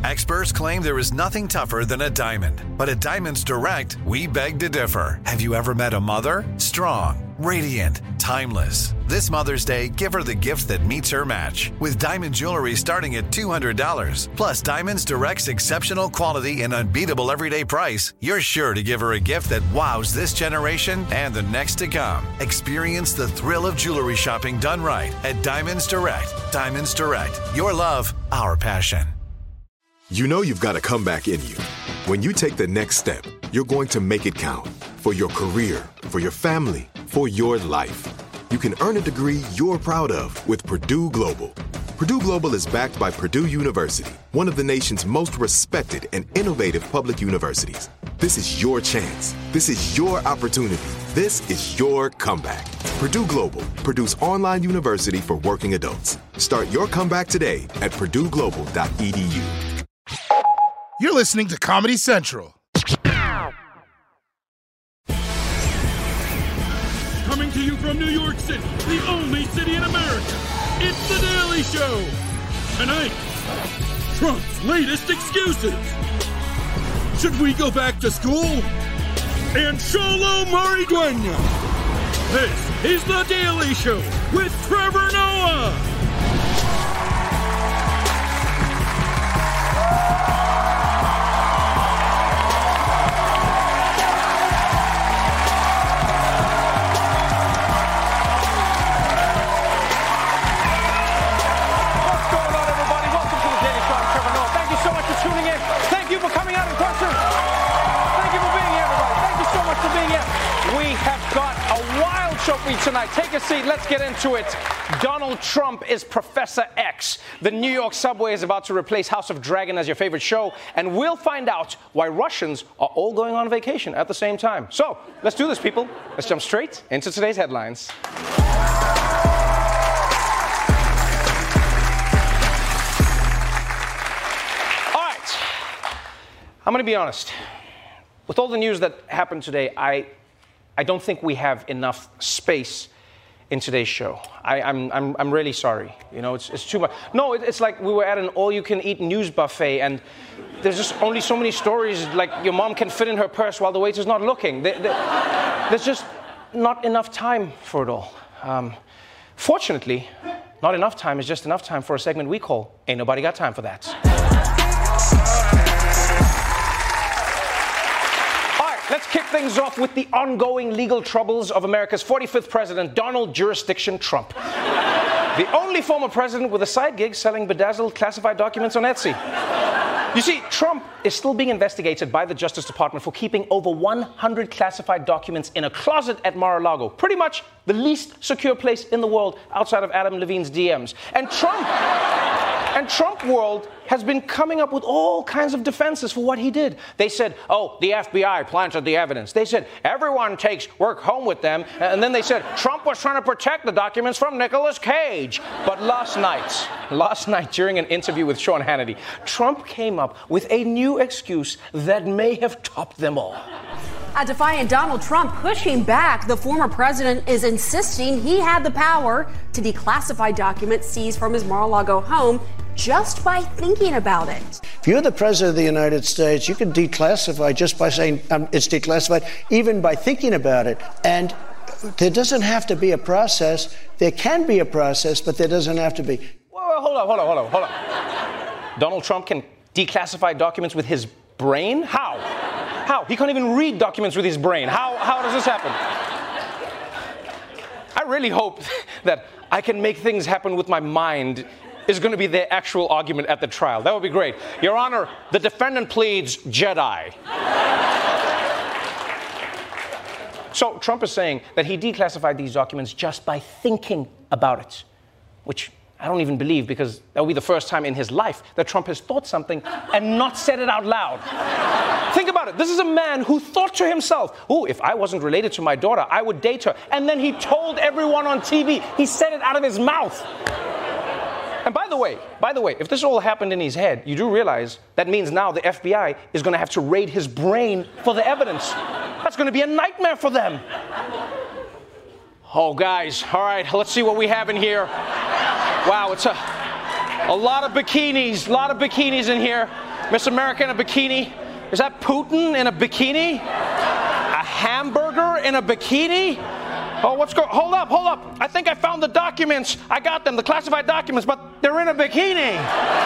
Experts claim there is nothing tougher than a diamond. But at Diamonds Direct, we beg to differ. Have you ever met a mother? Strong, radiant, timeless. This Mother's Day, give her the gift that meets her match. With diamond jewelry starting at $200. Plus Diamonds Direct's exceptional quality and unbeatable everyday price, you're sure to give her a gift that wows this generation and the next to come. Experience the thrill of jewelry shopping done right at Diamonds Direct. Diamonds Direct. Your love, our passion. You know you've got a comeback in you. When you take the next step, you're going to make it count. For your career, for your family, for your life. You can earn a degree you're proud of with Purdue Global. Purdue Global is backed by Purdue University, one of the nation's most respected and innovative public universities. This is your chance. This is your opportunity. This is your comeback. Purdue Global, Purdue's online university for working adults. Start your comeback today at purdueglobal.edu. You're listening to Comedy Central. Coming to you from New York City, the only city in America, it's The Daily Show. Tonight, Trump's latest excuses. Should we go back to school? And Xolo Maridueña. This is The Daily Show with Trevor Noah. Tonight, take a seat. Let's get into it. Donald Trump is Professor X. The New York subway is about to replace House of Dragon as your favorite show, and we'll find out why Russians are all going on vacation at the same time. So, let's do this, people. Let's jump straight into today's headlines. All right. I'm going to be honest. With all the news that happened today, I don't think we have enough space in today's show. I'm really sorry. You know, it's too much. No, it's like we were at an all-you-can-eat news buffet, and there's just only so many stories like your mom can fit in her purse while the waiter's not looking. There's just not enough time for it all. Fortunately, not enough time is just enough time for a segment we call Ain't Nobody Got Time for That. Let's kick things off with the ongoing legal troubles of America's 45th president, Donald Jurisdiction Trump. The only former president with a side gig selling bedazzled classified documents on Etsy. You see, Trump is still being investigated by the Justice Department for keeping over 100 classified documents in a closet at Mar-a-Lago. Pretty much the least secure place in the world outside of Adam Levine's DMs. And Trump world has been coming up with all kinds of defenses for what he did. They said, oh, the FBI planted the evidence. They said, everyone takes work home with them. And then they said, Trump was trying to protect the documents from Nicolas Cage. But last night, during an interview with Sean Hannity, Trump came up with a new excuse that may have topped them all. A defiant Donald Trump pushing back. The former president is insisting he had the power to declassify documents seized from his Mar-a-Lago home just by thinking about it. If you're the president of the United States, you can declassify just by saying it's declassified, even by thinking about it. And there doesn't have to be a process. There can be a process, but there doesn't have to be. Well, hold on. Donald Trump can declassify documents with his brain? How? He can't even read documents with his brain. How does this happen? I really hope that I can make things happen with my mind is going to be their actual argument at the trial. That would be great. Your Honor, the defendant pleads Jedi. So Trump is saying that he declassified these documents just by thinking about it, which I don't even believe, because that will be the first time in his life that Trump has thought something and not said it out loud. Think about it. This is a man who thought to himself, oh, if I wasn't related to my daughter, I would date her. And then he told everyone on TV. He said it out of his mouth. And by the way, if this all happened in his head, you do realize that means now the FBI is going to have to raid his brain for the evidence. That's going to be a nightmare for them. Oh, guys, all right, let's see what we have in here. Wow, A lot of bikinis in here. Miss America in a bikini. Is that Putin in a bikini? A hamburger in a bikini? Oh, hold up. I think I found the documents. I got them, the classified documents, but they're in a bikini.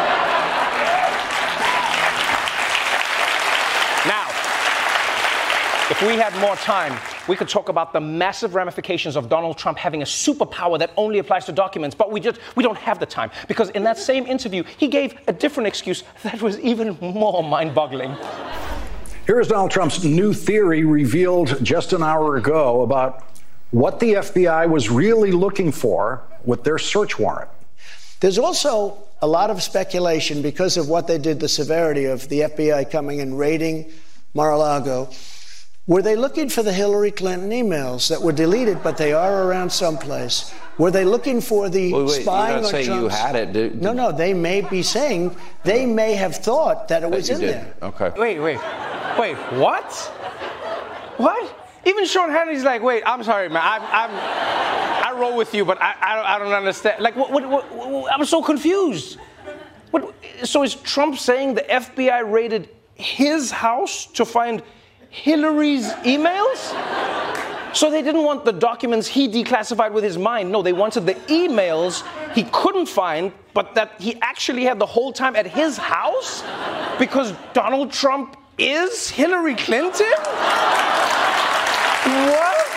Now, if we had more time, we could talk about the massive ramifications of Donald Trump having a superpower that only applies to documents, but we don't have the time, because in that same interview, he gave a different excuse that was even more mind-boggling. Here is Donald Trump's new theory revealed just an hour ago about what the FBI was really looking for with their search warrant. There's also a lot of speculation because of what they did, the severity of the FBI coming and raiding Mar-a-Lago. Were they looking for the Hillary Clinton emails that were deleted, but they are around someplace? Were they looking for the spying on Trump's... You had it. No, they may be saying, they may have thought that it was in there. Okay. Wait, what? What? Even Sean Hannity's like, wait, I'm sorry, man. I roll with you, but I don't understand. Like, what I'm so confused. So is Trump saying the FBI raided his house to find Hillary's emails? So they didn't want the documents he declassified with his mind. No, they wanted the emails he couldn't find, but that he actually had the whole time at his house? Because Donald Trump is Hillary Clinton? What?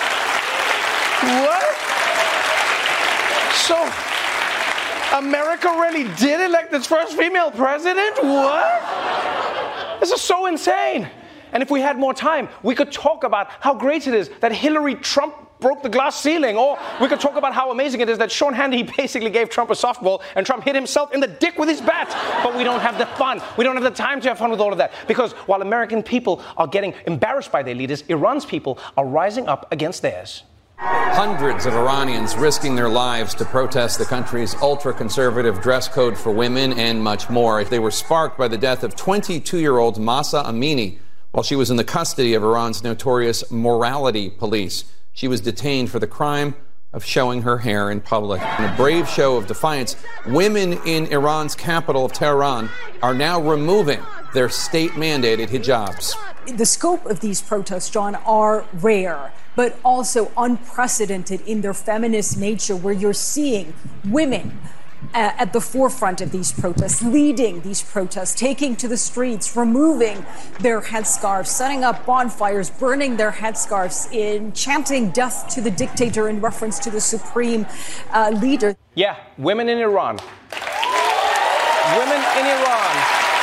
So, America really did elect its first female president? What? This is so insane. And if we had more time, we could talk about how great it is that Hillary Trump broke the glass ceiling. Or we could talk about how amazing it is that Sean Hannity basically gave Trump a softball and Trump hit himself in the dick with his bat. But we don't have the fun. We don't have the time to have fun with all of that. Because while American people are getting embarrassed by their leaders, Iran's people are rising up against theirs. Hundreds of Iranians risking their lives to protest the country's ultra-conservative dress code for women and much more. They were sparked by the death of 22-year-old Mahsa Amini while she was in the custody of Iran's notorious morality police. She was detained for the crime of showing her hair in public. In a brave show of defiance, women in Iran's capital of Tehran are now removing their state-mandated hijabs. The scope of these protests, John, are rare, but also unprecedented in their feminist nature, where you're seeing women at the forefront of these protests, leading these protests, taking to the streets, removing their headscarves, setting up bonfires, burning their headscarves, chanting death to the dictator in reference to the supreme leader. Yeah, women in Iran. Women in Iran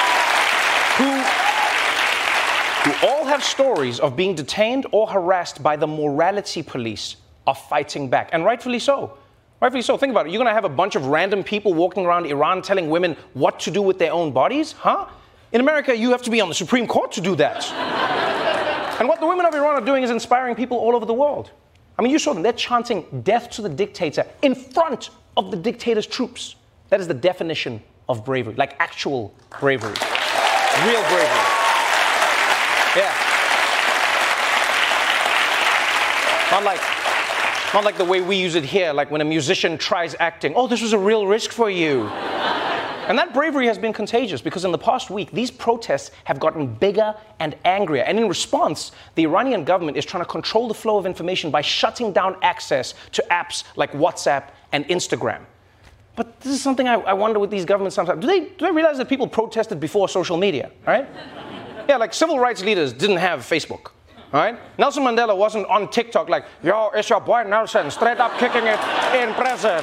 who all have stories of being detained or harassed by the morality police are fighting back, and rightfully so. Rightfully so. Think about it. You're going to have a bunch of random people walking around Iran telling women what to do with their own bodies? Huh? In America, you have to be on the Supreme Court to do that. And what the women of Iran are doing is inspiring people all over the world. I mean, you saw them. They're chanting death to the dictator in front of the dictator's troops. That is the definition of bravery, like actual bravery. Real bravery. Yeah. Not like the way we use it here, like when a musician tries acting. Oh, this was a real risk for you. And that bravery has been contagious because in the past week, these protests have gotten bigger and angrier. And in response, the Iranian government is trying to control the flow of information by shutting down access to apps like WhatsApp and Instagram. But this is something I wonder with these governments sometimes. Do they realize that people protested before social media, right? Yeah, like civil rights leaders didn't have Facebook. All right? Nelson Mandela wasn't on TikTok like, yo, it's your boy Nelson, straight up kicking it in prison.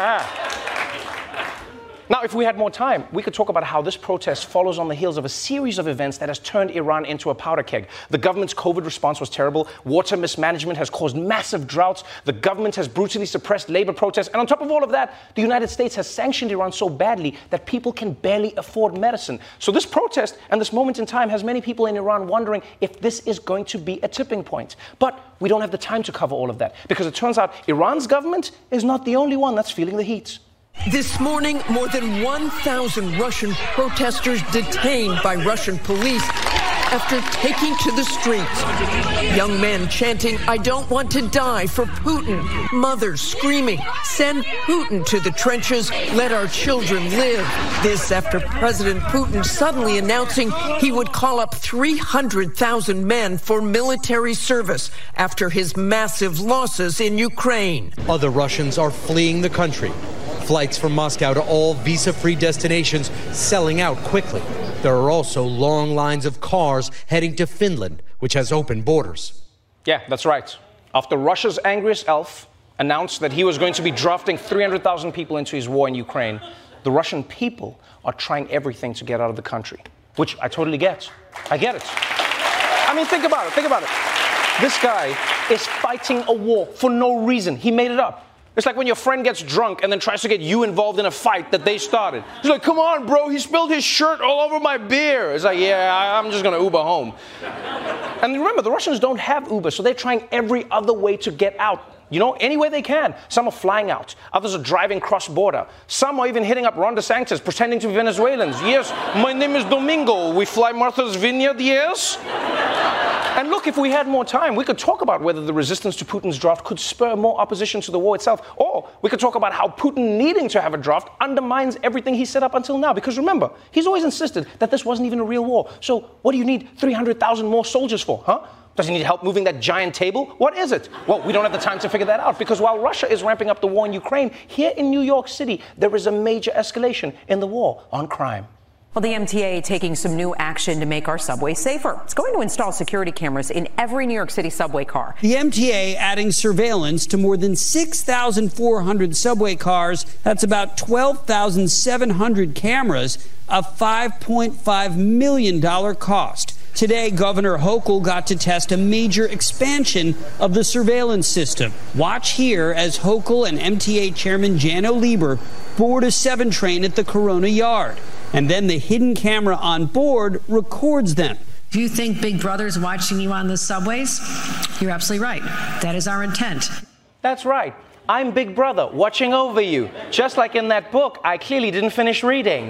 Now, if we had more time, we could talk about how this protest follows on the heels of a series of events that has turned Iran into a powder keg. The government's COVID response was terrible. Water mismanagement has caused massive droughts. The government has brutally suppressed labor protests. And on top of all of that, the United States has sanctioned Iran so badly that people can barely afford medicine. So this protest and this moment in time has many people in Iran wondering if this is going to be a tipping point. But we don't have the time to cover all of that because it turns out Iran's government is not the only one that's feeling the heat. This morning, more than 1,000 Russian protesters detained by Russian police after taking to the streets. Young men chanting, "I don't want to die for Putin." Mothers screaming, "Send Putin to the trenches. Let our children live." This after President Putin suddenly announcing he would call up 300,000 men for military service after his massive losses in Ukraine. Other Russians are fleeing the country. Flights from Moscow to all visa-free destinations selling out quickly. There are also long lines of cars heading to Finland, which has open borders. Yeah, that's right. After Russia's angriest elf announced that he was going to be drafting 300,000 people into his war in Ukraine, the Russian people are trying everything to get out of the country, which I totally get. I get it. I mean, think about it. This guy is fighting a war for no reason. He made it up. It's like when your friend gets drunk and then tries to get you involved in a fight that they started. He's like, "Come on, bro, he spilled his shirt all over my beer." It's like, yeah, I'm just going to Uber home. And remember, the Russians don't have Uber, so they're trying every other way to get out. You know, any way they can. Some are flying out. Others are driving cross-border. Some are even hitting up Ron DeSantis, pretending to be Venezuelans. "Yes, my name is Domingo. We fly Martha's Vineyard, yes?" And look, if we had more time, we could talk about whether the resistance to Putin's draft could spur more opposition to the war itself. Or we could talk about how Putin needing to have a draft undermines everything he set up until now. Because remember, he's always insisted that this wasn't even a real war. So what do you need 300,000 more soldiers for, huh? Does he need help moving that giant table? What is it? Well, we don't have the time to figure that out, because while Russia is ramping up the war in Ukraine, here in New York City, there is a major escalation in the war on crime. Well, the MTA taking some new action to make our subway safer. It's going to install security cameras in every New York City subway car. The MTA adding surveillance to more than 6,400 subway cars. That's about 12,700 cameras, a $5.5 million cost. Today, Governor Hochul got to test a major expansion of the surveillance system. Watch here as Hochul and MTA Chairman Janno Lieber board a 7 train at the Corona Yard. And then the hidden camera on board records them. If you think Big Brother's watching you on the subways, you're absolutely right. That is our intent. That's right. I'm Big Brother, watching over you. Just like in that book I clearly didn't finish reading.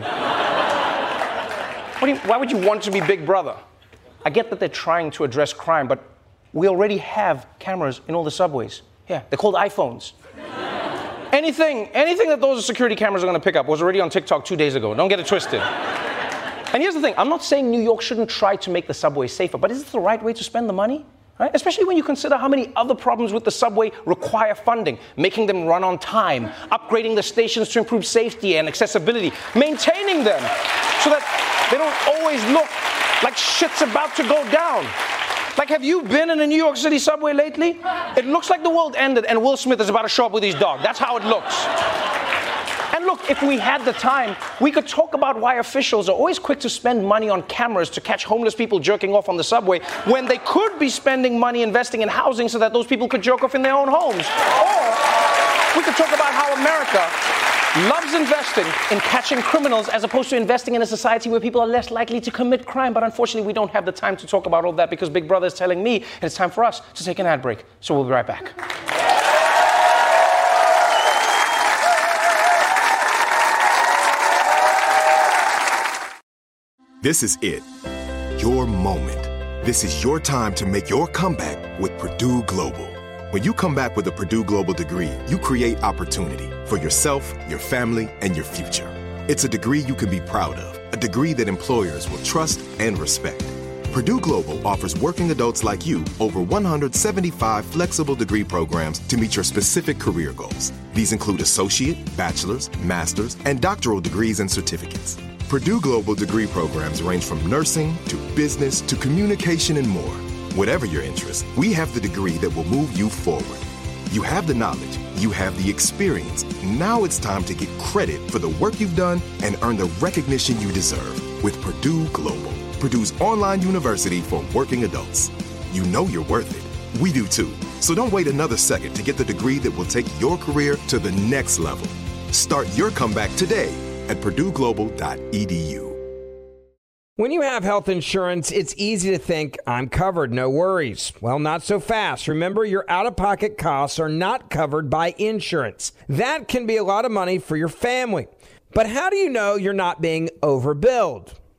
Why would you want to be Big Brother? I get that they're trying to address crime, but we already have cameras in all the subways. Yeah, they're called iPhones. Anything that those security cameras are going to pick up was already on TikTok 2 days ago. Don't get it twisted. And here's the thing. I'm not saying New York shouldn't try to make the subway safer, but is it the right way to spend the money? Right? Especially when you consider how many other problems with the subway require funding, making them run on time, upgrading the stations to improve safety and accessibility, maintaining them so that they don't always look like shit's about to go down. Like, have you been in a New York City subway lately? It looks like the world ended and Will Smith is about to show up with his dog. That's how it looks. And look, if we had the time, we could talk about why officials are always quick to spend money on cameras to catch homeless people jerking off on the subway when they could be spending money investing in housing so that those people could jerk off in their own homes. Or we could talk about how America loves investing in catching criminals as opposed to investing in a society where people are less likely to commit crime. But unfortunately, we don't have the time to talk about all that because Big Brother is telling me and it's time for us to take an ad break. So we'll be right back. This is it. Your moment. This is your time to make your comeback with Purdue Global. When you come back with a Purdue Global degree, you create opportunity for yourself, your family, and your future. It's a degree you can be proud of, a degree that employers will trust and respect. Purdue Global offers working adults like you over 175 flexible degree programs to meet your specific career goals. These include associate, bachelor's, master's, and doctoral degrees and certificates. Purdue Global degree programs range from nursing to business to communication and more. Whatever your interest, we have the degree that will move you forward. You have the knowledge, you have the experience. Now it's time to get credit for the work you've done and earn the recognition you deserve with Purdue Global, Purdue's online university for working adults. You know you're worth it. We do too. So don't wait another second to get the degree that will take your career to the next level. Start your comeback today at purdueglobal.edu. When you have health insurance, it's easy to think, I'm covered, no worries. Well, not so fast. Remember, your out-of-pocket costs are not covered by insurance. That can be a lot of money for your family. But how do you know you're not being overbilled?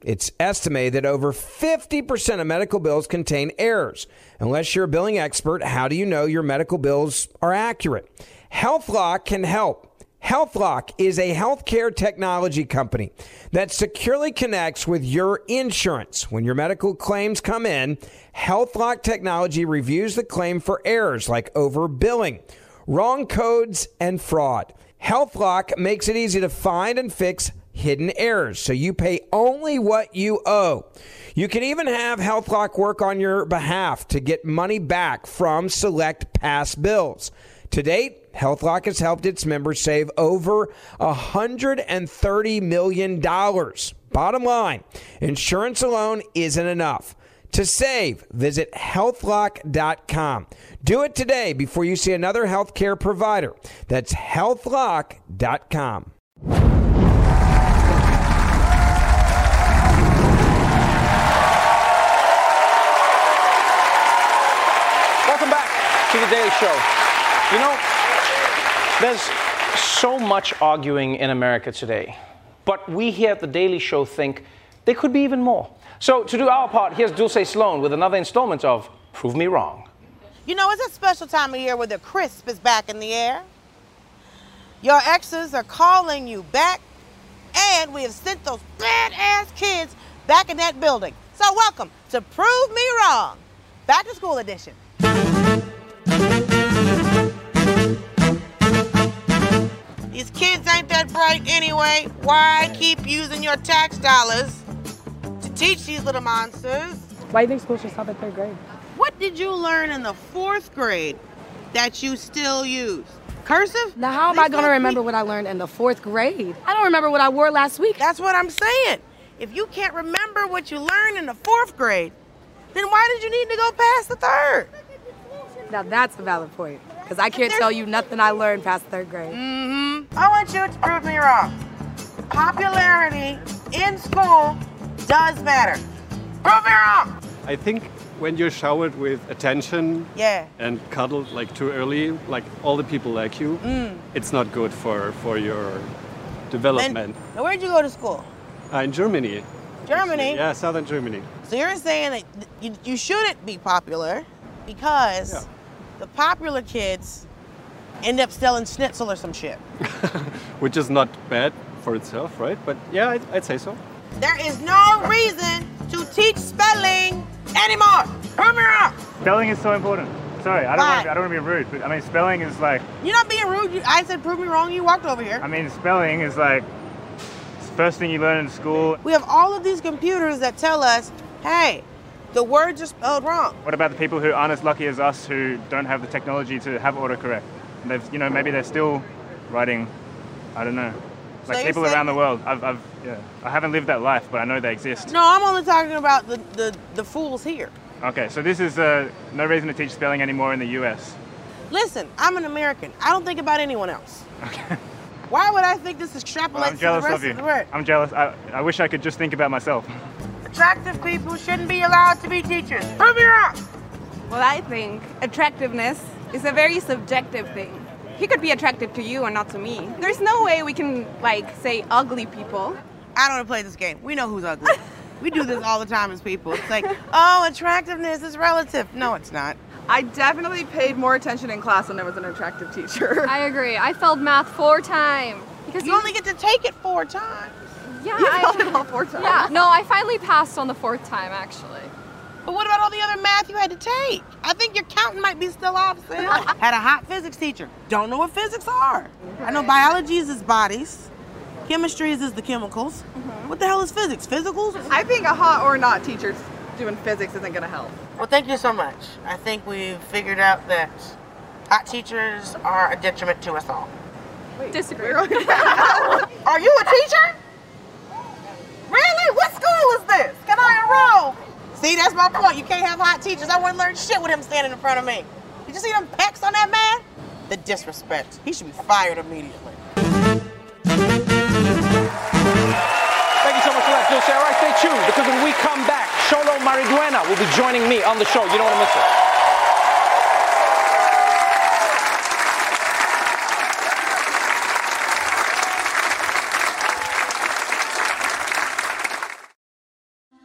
It's estimated that over 50% of medical bills contain errors. Unless you're a billing expert, how do you know your medical bills are accurate? HealthLock can help. HealthLock is a healthcare technology company that securely connects with your insurance. When your medical claims come in, HealthLock technology reviews the claim for errors like overbilling, wrong codes, and fraud. HealthLock makes it easy to find and fix hidden errors, so you pay only what you owe. You can even have HealthLock work on your behalf to get money back from select past bills. To date, HealthLock has helped its members save over $130 million. Bottom line, insurance alone isn't enough. To save, visit healthlock.com. Do it today before you see another healthcare provider. That's healthlock.com. Welcome back to The Daily Show. You know, there's so much arguing in America today, but we here at The Daily Show think there could be even more. So to do our part, here's Dulce Sloan with another installment of Prove Me Wrong. You know, it's a special time of year where the crisp is back in the air. Your exes are calling you back, and we have sent those badass kids back in that building. So welcome to Prove Me Wrong, Back to School Edition. These kids ain't that bright anyway. Why keep using your tax dollars to teach these little monsters? Why do you think school should stop at 3rd grade? What did you learn in the 4th grade that you still use? Cursive? Now, how am I going to remember what I learned in the 4th grade? I don't remember what I wore last week. That's what I'm saying. If you can't remember what you learned in the 4th grade, then why did you need to go past the 3rd? Now, that's a valid point, because I can't tell you nothing I learned past 3rd grade. I want you to prove me wrong. Popularity in school does matter. Prove me wrong. I think when you're showered with attention and cuddled like too early, like all the people like you, it's not good for your development. Now, where'd you go to school? In Germany. Germany? Yeah, southern Germany. So you're saying that you shouldn't be popular because the popular kids end up selling schnitzel or some shit. Which is not bad for itself, right? But yeah, I'd say so. There is no reason to teach spelling anymore. Prove me wrong. Spelling is so important. Sorry, I don't want to be rude, but I mean, spelling is like... You're not being rude. I said prove me wrong. You walked over here. I mean, spelling is like it's the first thing you learn in school. We have all of these computers that tell us, hey, the words are spelled wrong. What about the people who aren't as lucky as us who don't have the technology to have autocorrect? They've, maybe they're still writing, I don't know, like so people around the world. I haven't lived that life, but I know they exist. No, I'm only talking about the fools here. Okay, so this is no reason to teach spelling anymore in the US. Listen, I'm an American. I don't think about anyone else. Okay. Why would I think this extrapolates to the rest of the world? I'm jealous. I wish I could just think about myself. Attractive people shouldn't be allowed to be teachers. Prove me wrong. Well, I think attractiveness is a very subjective thing. He could be attractive to you and not to me. There's no way we can, say ugly people. I don't want to play this game. We know who's ugly. We do this all the time as people. It's like, oh, attractiveness is relative. No, it's not. I definitely paid more attention in class when I was an attractive teacher. I agree. I failed math 4 times. Because you only get to take it 4 times. Yeah, you failed it all 4 times. Yeah, no, I finally passed on the 4th time, actually. But what about all the other math you had to take? I think your counting might be still off, Sid. Had a hot physics teacher. Don't know what physics are. I know biology is bodies. Chemistry is the chemicals. What the hell is physics? Physicals? I think a hot or not teacher doing physics isn't going to help. Well, thank you so much. I think we've figured out that hot teachers are a detriment to us all. Wait, disagree. Are you a teacher? Really? What school is this? Can I enroll? See, that's my point. You can't have hot teachers. I wouldn't learn shit with him standing in front of me. Did you see them pecs on that man? The disrespect. He should be fired immediately. Thank you so much for that, Dulce. All right, stay tuned, because when we come back, Xolo Mariduena will be joining me on the show. You don't want to miss it.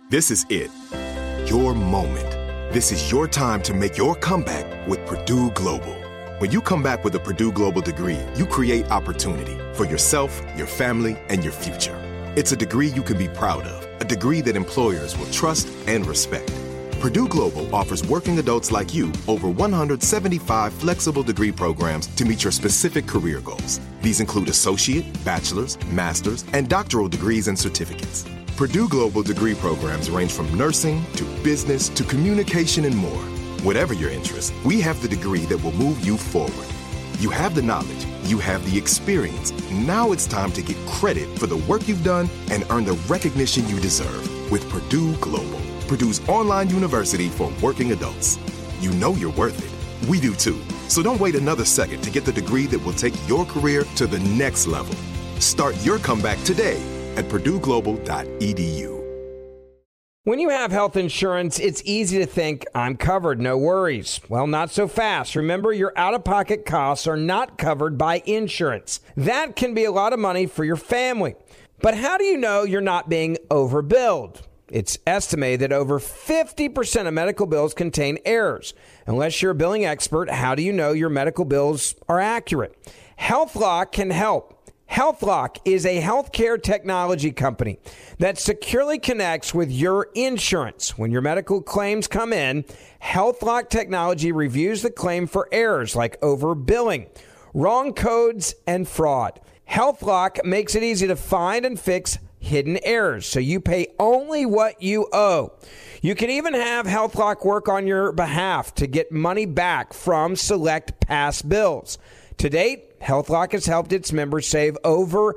This is it. Your moment. This is your time to make your comeback with Purdue Global. When you come back with a Purdue Global degree, you create opportunity for yourself, your family, and your future. It's a degree you can be proud of, a degree that employers will trust and respect. Purdue Global offers working adults like you over 175 flexible degree programs to meet your specific career goals. These include associate, bachelor's, master's, and doctoral degrees and certificates. Purdue Global degree programs range from nursing to business to communication and more. Whatever your interest, we have the degree that will move you forward. You have the knowledge, you have the experience. Now it's time to get credit for the work you've done and earn the recognition you deserve with Purdue Global, Purdue's online university for working adults. You know you're worth it. We do too. So don't wait another second to get the degree that will take your career to the next level. Start your comeback today at purdueglobal.edu. When you have health insurance, it's easy to think, I'm covered, no worries. Well, not so fast. Remember, your out-of-pocket costs are not covered by insurance. That can be a lot of money for your family. But how do you know you're not being overbilled? It's estimated that over 50% of medical bills contain errors. Unless you're a billing expert, how do you know your medical bills are accurate? HealthLock can help. HealthLock is a healthcare technology company that securely connects with your insurance. When your medical claims come in, HealthLock technology reviews the claim for errors like overbilling, wrong codes, and fraud. HealthLock makes it easy to find and fix hidden errors, so you pay only what you owe. You can even have HealthLock work on your behalf to get money back from select past bills. To date, HealthLock has helped its members save over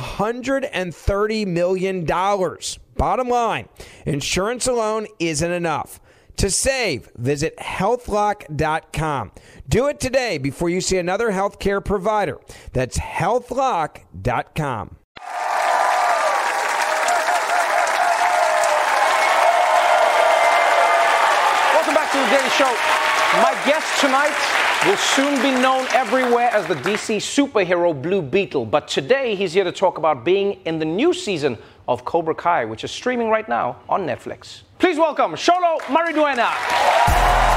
$130 million. Bottom line, insurance alone isn't enough. To save, visit healthlock.com. Do it today before you see another healthcare provider. That's healthlock.com. Welcome back to The Daily Show. My guest tonight will soon be known everywhere as the DC superhero Blue Beetle. But today, he's here to talk about being in the new season of Cobra Kai, which is streaming right now on Netflix. Please welcome Xolo Mariduena.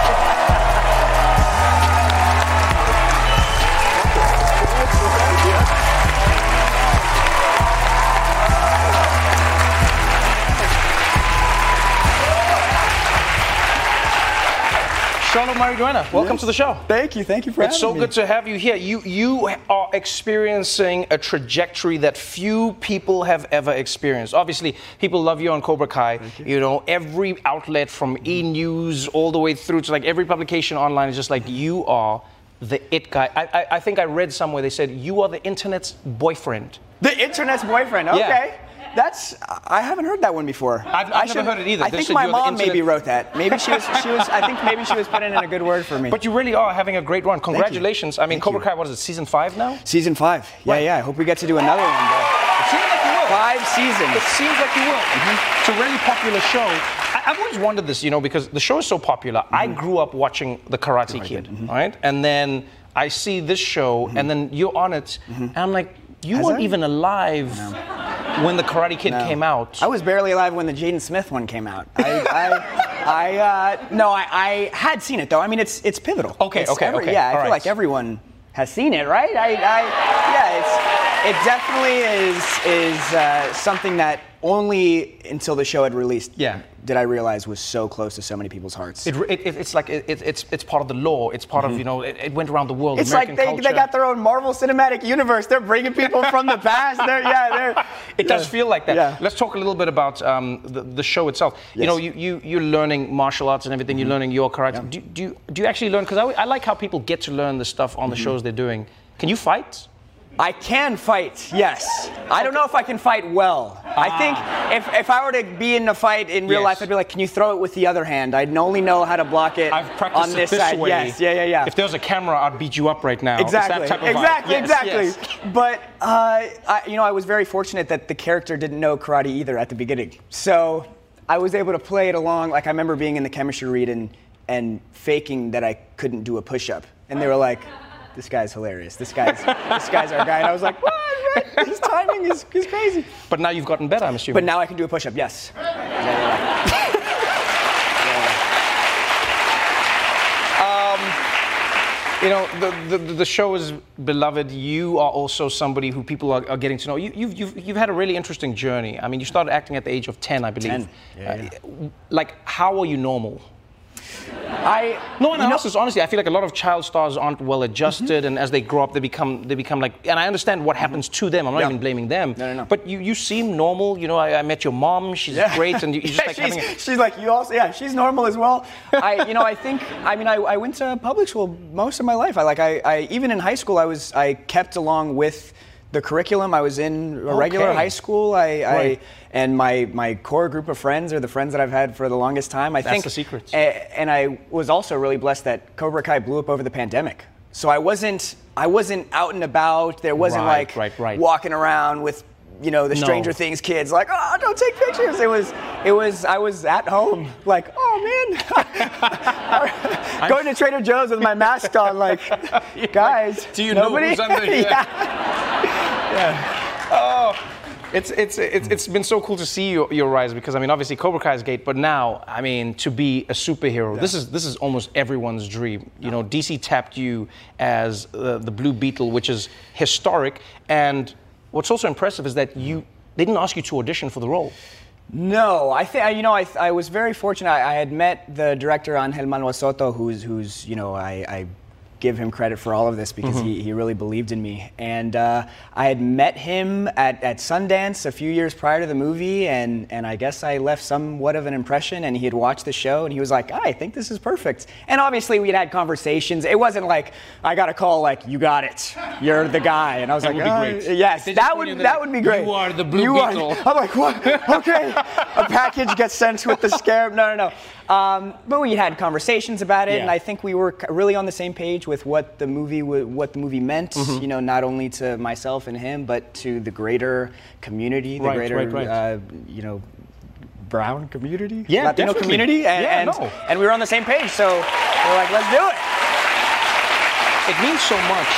Xolo Mariduena, welcome to the show. Thank you for having me. It's so good to have you here. You are experiencing a trajectory that few people have ever experienced. Obviously, people love you on Cobra Kai. You know, every outlet from E! News all the way through to like every publication online is just like, you are the it guy. I think I read somewhere they said you are the internet's boyfriend. The internet's boyfriend, okay. Yeah. I haven't heard that one before. I've never heard it either. I think my mom maybe wrote that. Maybe she was. I think maybe she was putting in a good word for me. But you really are having a great run. Congratulations. I mean, Cobra Kai, what is it, season 5 now? Season 5. Yeah. I hope we get to do another one. It seems like you will. 5 seasons. It seems like you will. Mm-hmm. It's a really popular show. I've always wondered this, because the show is so popular. Mm-hmm. I grew up watching The Karate Kid, right? And then I see this show, and then you're on it, and I'm like, you weren't even alive when The Karate Kid came out. I was barely alive when the Jaden Smith one came out. I had seen it though. I mean, it's pivotal. Okay. Yeah, I feel like everyone has seen it, right? It definitely is something that only until the show had released did I realize was so close to so many people's hearts. It's like it's part of the law. It's part of, it went around the world. It's American like they got their own Marvel Cinematic Universe. They're bringing people from the past. It does feel like that. Yeah. Let's talk a little bit about the show itself. Yes. You're learning martial arts and everything. You're learning your karate. Yeah. Do you actually learn? Because I like how people get to learn the stuff on the shows they're doing. Can you fight? I can fight, yes. I don't know if I can fight well. I think if I were to be in a fight in real life, I'd be like, can you throw it with the other hand? I'd only know how to block it I've practiced on this it side. Way. Yes, yeah. If there was a camera, I'd beat you up right now. Exactly, it's that type of vibe. Exactly. Yes. But, I was very fortunate that the character didn't know karate either at the beginning. So I was able to play it along. Like, I remember being in the chemistry read and faking that I couldn't do a push-up. And they were like, this guy's hilarious. This guy's our guy. And I was like, what? His timing is crazy. But now you've gotten better, I'm assuming. But now I can do a push-up, yes. You know, the show is beloved. You are also somebody who people are getting to know. You've had a really interesting journey. I mean, you started acting at the age of 10, I believe. 10. Yeah. Like, how are you normal? No one else is, honestly. I feel like a lot of child stars aren't well adjusted, and as they grow up, they become like. And I understand what happens to them. I'm not even blaming them. No. But you seem normal. You know, I met your mom. She's great, and you just like having. She's like you also. Yeah, she's normal as well. I went to public school most of my life. I even in high school, I kept along with the curriculum. I was in a regular high school. And my core group of friends are the friends that I've had for the longest time. That's the secret. And I was also really blessed that Cobra Kai blew up over the pandemic. So I wasn't out and about. There wasn't walking around with, you know, the Stranger Things kids like, oh, don't take pictures. I was at home like, oh man, going to Trader Joe's with my mask on like, guys, do you know who's under here? Yeah. Oh. It's been so cool to see your rise, because I mean, obviously Cobra Kai is great, but now, I mean, to be a superhero, this is almost everyone's dream. You know, DC tapped you as the Blue Beetle, which is historic, and what's also impressive is that they didn't ask you to audition for the role. No, I was very fortunate. I had met the director Angel Manuel Soto, who's I give him credit for all of this because he really believed in me. And I had met him at Sundance a few years prior to the movie, and I guess I left somewhat of an impression, and he had watched the show, and he was like, I think this is perfect. And obviously we had conversations. It wasn't like, I got a call like, you got it, you're the guy. And I was like, would be great. Yes, that would be great. You are the Blue Beetle. I'm like, what? Okay. A package gets sent with the scarab. No. But we had conversations about it, and I think we were really on the same page with what the movie meant. You know, not only to myself and him, but to the greater community, the greater brown community, Latino community, and we were on the same page. So we're like, let's do it. It means so much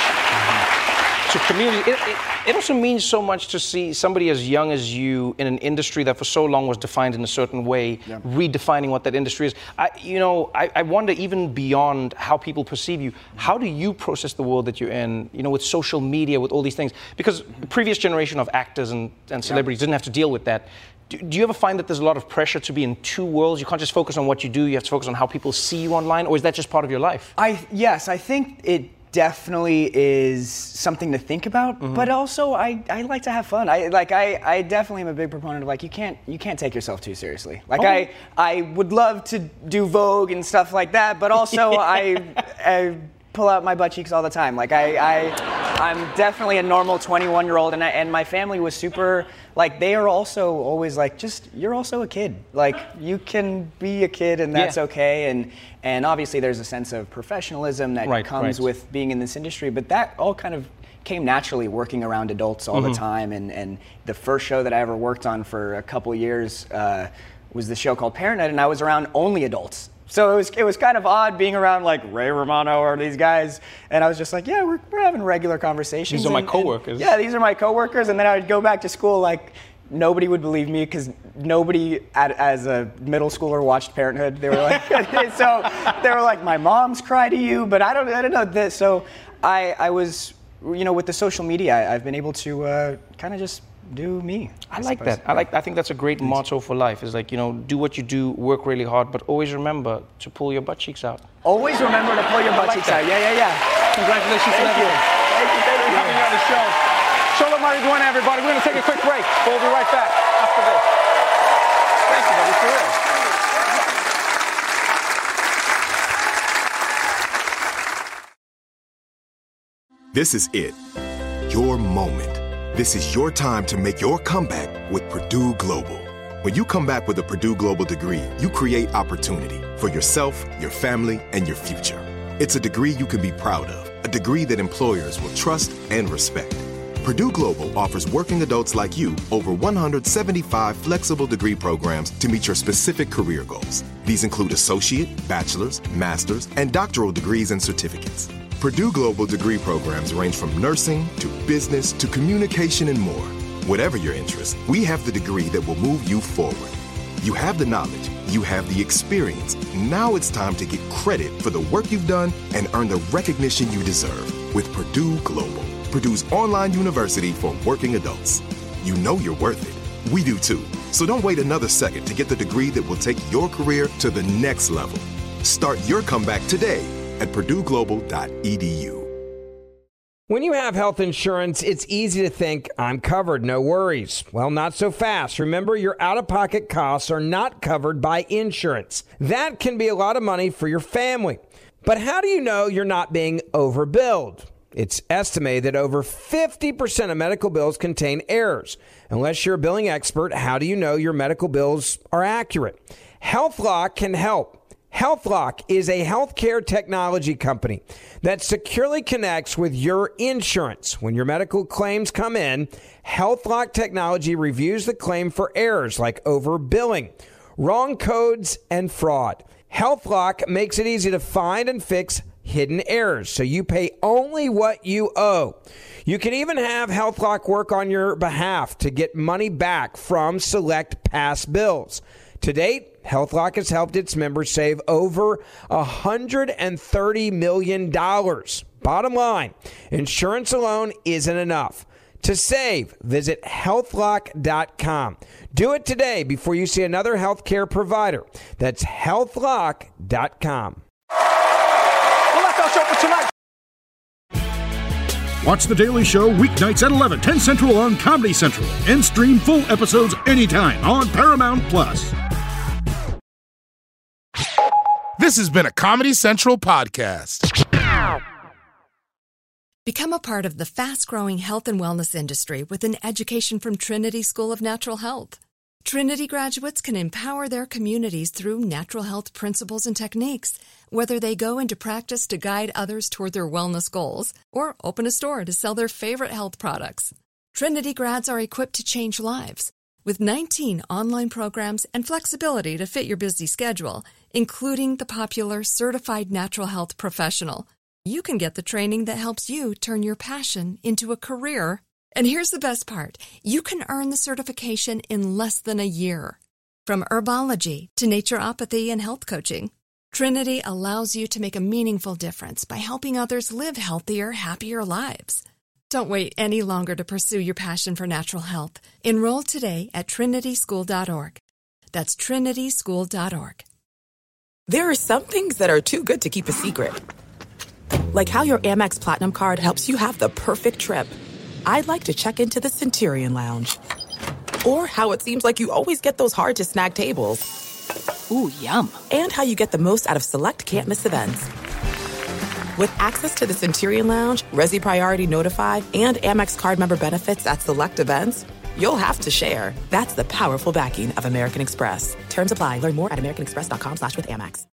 to community. It also means so much to see somebody as young as you in an industry that for so long was defined in a certain way, redefining what that industry is. I wonder, even beyond how people perceive you, how do you process the world that you're in, you know, with social media, with all these things? Because the previous generation of actors and celebrities didn't have to deal with that. Do you ever find that there's a lot of pressure to be in two worlds? You can't just focus on what you do, you have to focus on how people see you online, or is that just part of your life? Yes, I think it definitely is something to think about, but also I like to have fun. I definitely am a big proponent of like you can't take yourself too seriously. Like I would love to do Vogue and stuff like that, but also I pull out my butt cheeks all the time. Like I'm definitely a normal 21-year-old, and my family was super, like, they are also always like, just, you're also a kid. Like, you can be a kid and that's okay. And obviously there's a sense of professionalism that comes with being in this industry, but that all kind of came naturally working around adults all the time. And the first show that I ever worked on for a couple years was the show called Parenthood, and I was around only adults. So it was kind of odd being around like Ray Romano or these guys, and I was just like, yeah, we're having regular conversations. These are my coworkers. Yeah, these are my coworkers, and then I would go back to school like nobody would believe me because nobody as a middle schooler watched Parenthood. They were like, so they were like, my mom's cry to you, but I don't know this. So I was, you know, with the social media, I've been able to kind of just do me. I like that. I think that's a great motto for life. Is like, you know, do what you do, work really hard, but always remember to pull your butt cheeks out. Always remember to pull your butt cheeks out. Yeah. Congratulations. Thank you. Thank you for coming on the show. Cholo Mariduena, everybody. We're going to take a quick break. We'll be right back after this. Thank you, buddy, for real. This is it. Your moment. This is your time to make your comeback with Purdue Global. When you come back with a Purdue Global degree, you create opportunity for yourself, your family, and your future. It's a degree you can be proud of, a degree that employers will trust and respect. Purdue Global offers working adults like you over 175 flexible degree programs to meet your specific career goals. These include associate, bachelor's, master's, and doctoral degrees and certificates. Purdue Global degree programs range from nursing to business to communication and more. Whatever your interest, we have the degree that will move you forward. You have the knowledge, you have the experience. Now it's time to get credit for the work you've done and earn the recognition you deserve with Purdue Global, Purdue's online university for working adults. You know you're worth it. We do too. So don't wait another second to get the degree that will take your career to the next level. Start your comeback today at purdueglobal.edu. When you have health insurance, it's easy to think, I'm covered, no worries. Well, not so fast. Remember, your out-of-pocket costs are not covered by insurance. That can be a lot of money for your family. But how do you know you're not being overbilled? It's estimated that over 50% of medical bills contain errors. Unless you're a billing expert, how do you know your medical bills are accurate? HealthLock can help. HealthLock is a healthcare technology company that securely connects with your insurance. When your medical claims come in, HealthLock technology reviews the claim for errors like overbilling, wrong codes, and fraud. HealthLock makes it easy to find and fix hidden errors, so you pay only what you owe. You can even have HealthLock work on your behalf to get money back from select past bills. To date, HealthLock has helped its members save over $130 million. Bottom line, insurance alone isn't enough. To save, visit healthlock.com. Do it today before you see another healthcare provider. That's healthlock.com. Well, that's our show for tonight. Watch The Daily Show weeknights at 11, 10 Central on Comedy Central. And stream full episodes anytime on Paramount+. This has been a Comedy Central podcast. Become a part of the fast-growing health and wellness industry with an education from Trinity School of Natural Health. Trinity graduates can empower their communities through natural health principles and techniques, whether they go into practice to guide others toward their wellness goals or open a store to sell their favorite health products. Trinity grads are equipped to change lives. With 19 online programs and flexibility to fit your busy schedule, including the popular Certified Natural Health Professional, you can get the training that helps you turn your passion into a career. And here's the best part. You can earn the certification in less than a year. From herbology to naturopathy and health coaching, Trinity allows you to make a meaningful difference by helping others live healthier, happier lives. Don't wait any longer to pursue your passion for natural health. Enroll today at trinityschool.org. That's trinityschool.org. There are some things that are too good to keep a secret. Like how your Amex Platinum card helps you have the perfect trip. I'd like to check into the Centurion Lounge. Or how it seems like you always get those hard-to-snag tables. Ooh, yum. And how you get the most out of select can't-miss events. With access to the Centurion Lounge, Resi Priority Notify, and Amex card member benefits at select events, you'll have to share. That's the powerful backing of American Express. Terms apply. Learn more at americanexpress.com/withAmex.